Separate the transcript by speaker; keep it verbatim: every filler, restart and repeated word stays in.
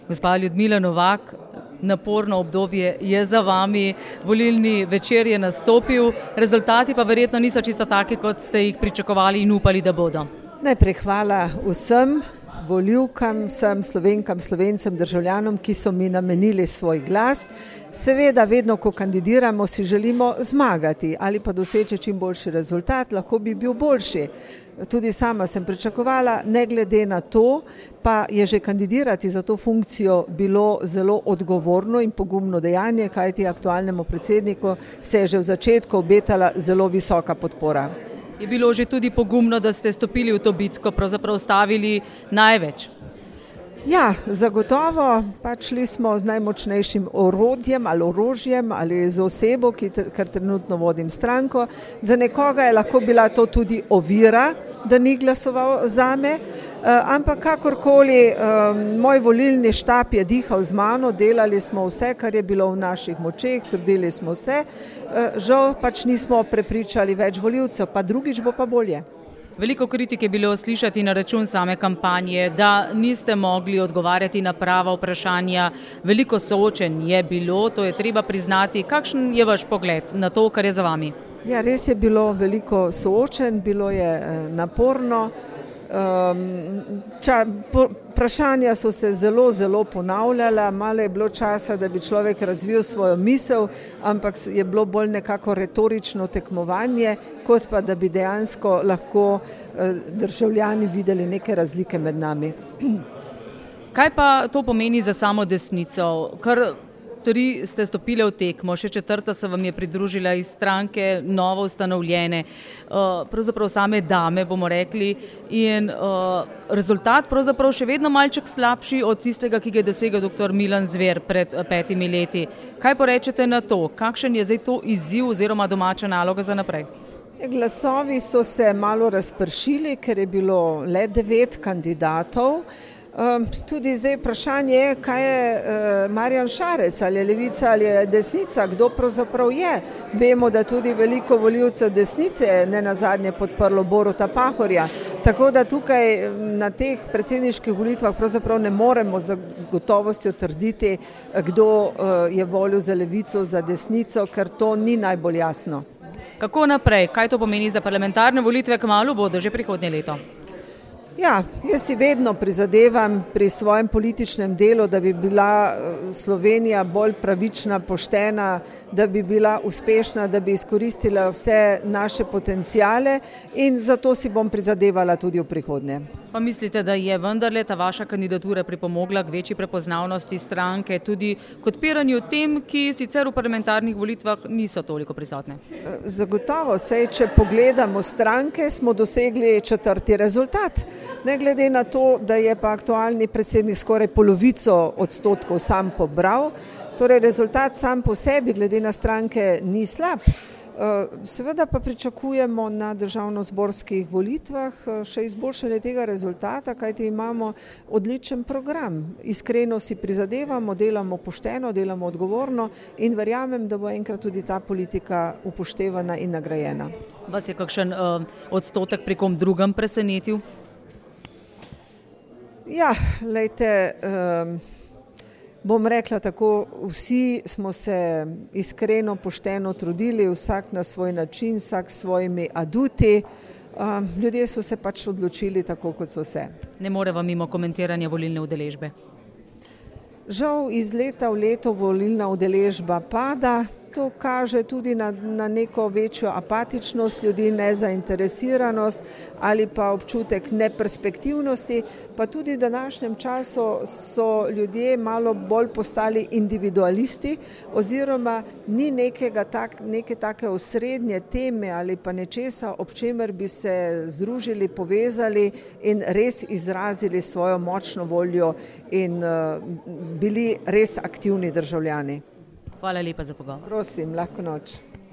Speaker 1: Gospa Ljudmila Novak, naporno obdobje je za vami, volilni večer je nastopil, rezultati pa verjetno niso čisto taki, kot ste jih pričakovali in upali, da bodo.
Speaker 2: Najprej hvala vsem volivkam, vsem Slovenkam, Slovencem, državljanom, ki so mi namenili svoj glas. Seveda, vedno, ko kandidiramo, si želimo zmagati ali pa doseči čim boljši rezultat, lahko bi bil boljši. Tudi sama sem pričakovala, ne glede na to, pa je že kandidirati za to funkcijo bilo zelo odgovorno in pogumno dejanje, kajti aktualnemu predsedniku se je že v začetku obetala zelo visoka podpora.
Speaker 1: Je bilo že tudi pogumno, da ste stopili v to bitko, pravzaprav stavili največ?
Speaker 2: Ja, zagotovo, pač šli smo z najmočnejšim orodjem ali orožjem ali z osebo, ki kar trenutno vodim stranko. Za nekoga je lahko bila to tudi ovira, da ni glasoval zame, ampak kakorkoli moj volilni štab je dihal z mano, delali smo vse, kar je bilo v naših močeh, trudili smo se, žal pač nismo prepričali več volivcev, pa drugič bo pa bolje.
Speaker 1: Veliko kritik je bilo slišati na račun same kampanje, da niste mogli odgovarjati na prava vprašanja. Veliko soočenj je bilo, to je treba priznati. Kakšen je vaš pogled na to, kar je za vami?
Speaker 2: Ja, res je bilo veliko soočenj, bilo je naporno. Um, ča, po, vprašanja so se zelo, zelo ponavljala, malo je bilo časa, da bi človek razvil svojo misel, ampak je bilo bolj nekako retorično tekmovanje, kot pa da bi dejansko lahko uh, državljani videli neke razlike med nami.
Speaker 1: Kaj pa to pomeni za samo desnico? Kar tri ste stopile v tekmo, še četrta se vam je pridružila iz stranke novo ustanovljene, pravzaprav same dame, bomo rekli, in rezultat pravzaprav še vedno malček slabši od tistega, ki ga je dosegel doktor Milan Zver pred petimi leti. Kaj porečete na to? Kakšen je zdaj to izziv oziroma domača naloga za naprej?
Speaker 2: Glasovi so se malo razpršili, ker je bilo le devet kandidatov. Um, tudi zdaj vprašanje je, kaj je uh, Marjan Šarec, ali je levica ali je desnica, kdo pravzaprav je. Vemo, da tudi veliko volivcev desnice je ne nazadnje podprlo Boruta Pahorja, tako da tukaj na teh predsedniških volitvah pravzaprav ne moremo z gotovostjo trditi, kdo uh, je volil za levico, za desnico, ker to ni najbolj jasno.
Speaker 1: Kako naprej? Kaj to pomeni za parlamentarne volitve, kmalu bodo že prihodnje leto?
Speaker 2: Ja, jaz si vedno prizadevam pri svojem političnem delu, da bi bila Slovenija bolj pravična, poštena, da bi bila uspešna, da bi izkoristila vse naše potencijale in zato si bom prizadevala tudi v prihodnje.
Speaker 1: Pa mislite, da je vendarle ta vaša kandidatura pripomogla k večji prepoznavnosti stranke, tudi k odpiranju tem, ki sicer v parlamentarnih volitvah niso toliko prisotne?
Speaker 2: Zagotovo, saj če pogledamo stranke, smo dosegli četrti rezultat. Ne glede na to, da je pa aktualni predsednik skoraj polovico odstotkov sam pobral, torej rezultat sam po sebi glede na stranke ni slab. Seveda pa pričakujemo na državnozborskih volitvah še izboljšanje tega rezultata, kajti imamo odličen program. Iskreno si prizadevamo, delamo pošteno, delamo odgovorno in verjamem, da bo enkrat tudi ta politika upoštevana in nagrajena.
Speaker 1: Vas je kakšen uh, odstotek pri kom drugem presenetil?
Speaker 2: Ja, lejte, um, bom rekla tako, vsi smo se iskreno, pošteno trudili, vsak na svoj način, vsak s svojimi aduti. Um, ljudje so se pač odločili tako, kot so se.
Speaker 1: Ne more vam mimo komentiranja volilne udeležbe?
Speaker 2: Žal iz leta v leto volilna udeležba pada. To kaže tudi na, na neko večjo apatičnost ljudi, nezainteresiranost ali pa občutek neperspektivnosti, pa tudi v današnjem času so ljudje malo bolj postali individualisti oziroma ni nekega tak, neke take osrednje teme ali pa nečesa, ob čemer bi se združili, povezali in res izrazili svojo močno voljo in uh, bili res aktivni državljani.
Speaker 1: Hvala lepa za pogovor.
Speaker 2: Prosim, lahko noč.